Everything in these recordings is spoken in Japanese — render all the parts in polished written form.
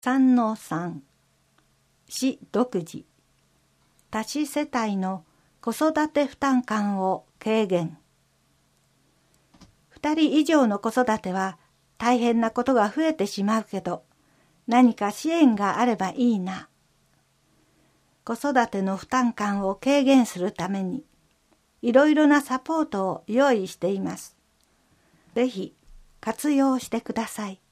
3-3市独自多子世帯の子育て負担感を軽減。2人以上の子育ては大変なことが増えてしまうけど、何か支援があればいいな。子育ての負担感を軽減するためにいろいろなサポートを用意しています。ぜひ活用してください。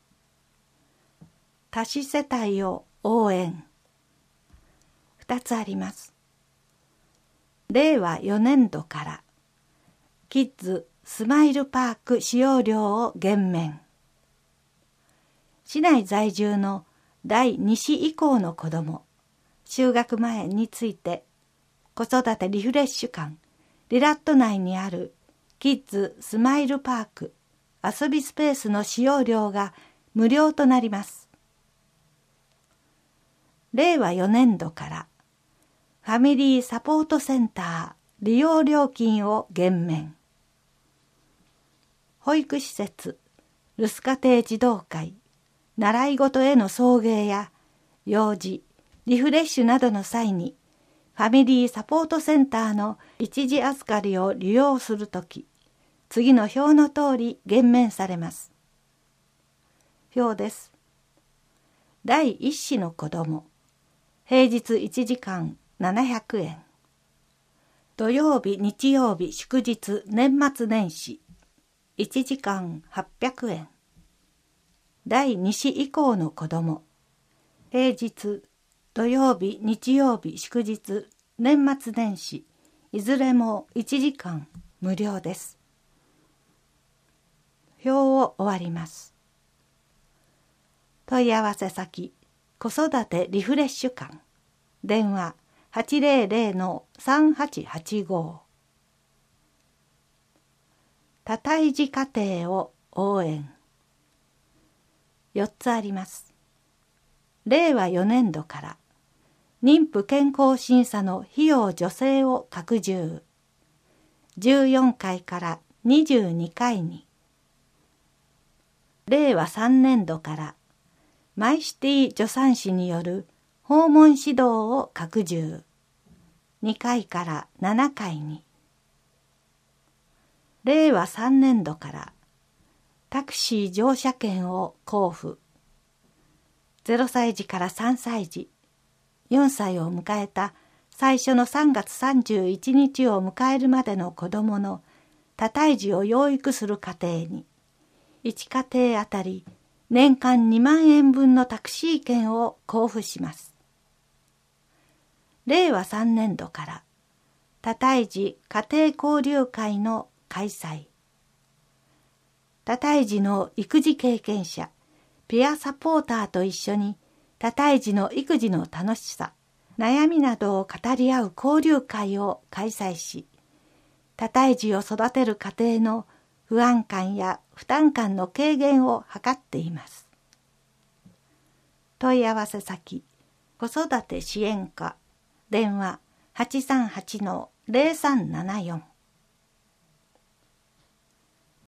多子世帯を応援。2つあります。令和4年度からキッズスマイルパーク使用料を減免。市内在住の第2子以降の子ども、就学前について子育てリフレッシュ館リラット内にあるキッズスマイルパーク遊びスペースの使用料が無料となります。令和4年度からファミリーサポートセンター利用料金を減免。保育施設、留守家庭児童会、習い事への送迎や幼児、リフレッシュなどの際にファミリーサポートセンターの一時預かりを利用するとき、次の表の通り減免されます。表です。第1子の子ども、平日1時間700円。土曜日、日曜日、祝日、年末年始、1時間800円。第2子以降の子ども、平日、土曜日、日曜日、祝日、年末年始、いずれも1時間無料です。表を終わります。問い合わせ先、子育てリフレッシュ館、電話800-3885。多胎児家庭を応援。4つあります。令和4年度から妊婦健康審査の費用助成を拡充。14回から22回に。令和3年度からマイシティ助産師による訪問指導を拡充。2回から7回に。令和3年度からタクシー乗車券を交付。0歳児から3歳児、4歳を迎えた最初の3月31日を迎えるまでの子どもの多胎児を養育する家庭に、1家庭あたり年間2万円分のタクシー券を交付します。令和3年度から多胎児家庭交流会の開催。多胎児の育児経験者、ピアサポーターと一緒に多胎児の育児の楽しさ、悩みなどを語り合う交流会を開催し、多胎児を育てる家庭の不安感や負担感の軽減を図っています。問い合わせ先、子育て支援課、電話838-0374。